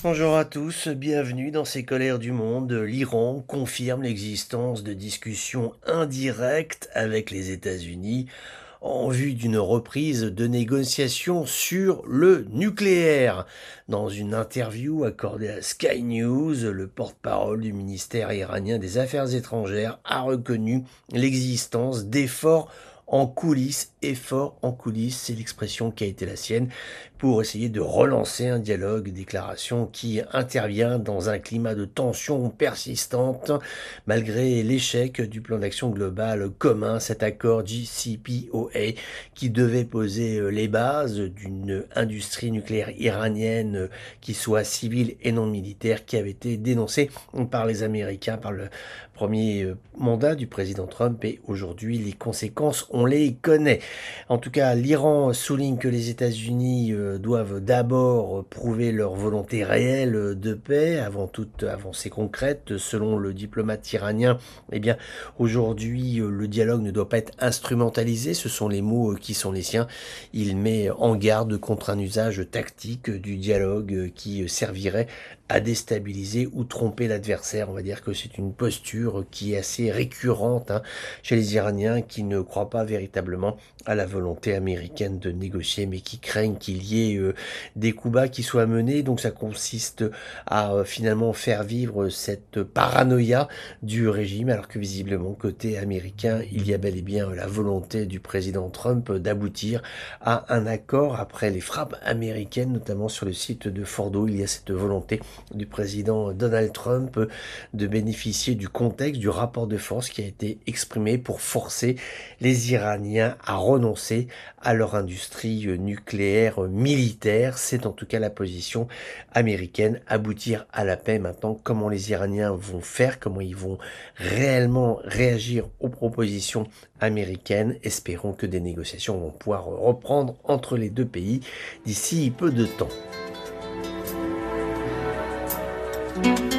Bonjour à tous, bienvenue dans ces colères du monde. L'Iran confirme l'existence de discussions indirectes avec les États-Unis en vue d'une reprise de négociations sur le nucléaire. Dans une interview accordée à Sky News, le porte-parole du ministère iranien des Affaires étrangères a reconnu l'existence d'efforts en coulisses, effort en coulisses, c'est l'expression qui a été la sienne, pour essayer de relancer un dialogue, déclaration qui intervient dans un climat de tension persistante, malgré l'échec du plan d'action global commun, cet accord JCPOA, qui devait poser les bases d'une industrie nucléaire iranienne qui soit civile et non militaire, qui avait été dénoncée par les Américains, par le premier mandat du président Trump, et aujourd'hui les conséquences, on les connaît. En tout cas, l'Iran souligne que les États-Unis doivent d'abord prouver leur volonté réelle de paix avant toute avancée concrète. Selon le diplomate iranien, eh bien, aujourd'hui, le dialogue ne doit pas être instrumentalisé. Ce sont les mots qui sont les siens. Il met en garde contre un usage tactique du dialogue qui servirait à déstabiliser ou tromper l'adversaire. On va dire que c'est une posture qui est assez récurrente chez les Iraniens, qui ne croient pas véritablement à la volonté américaine de négocier, mais qui craignent qu'il y ait des coups bas qui soient menés. Donc ça consiste à finalement faire vivre cette paranoïa du régime, alors que visiblement côté américain, il y a bel et bien la volonté du président Trump d'aboutir à un accord après les frappes américaines, notamment sur le site de Fordo. Il y a cette volonté du président Donald Trump de bénéficier du contexte, du rapport de force qui a été exprimé pour forcer les Iraniens à renoncer à leur industrie nucléaire militaire. C'est en tout cas la position américaine, aboutir à la paix. Maintenant, comment les Iraniens vont faire, comment ils vont réellement réagir aux propositions américaines. Espérons que des négociations vont pouvoir reprendre entre les deux pays d'ici peu de temps.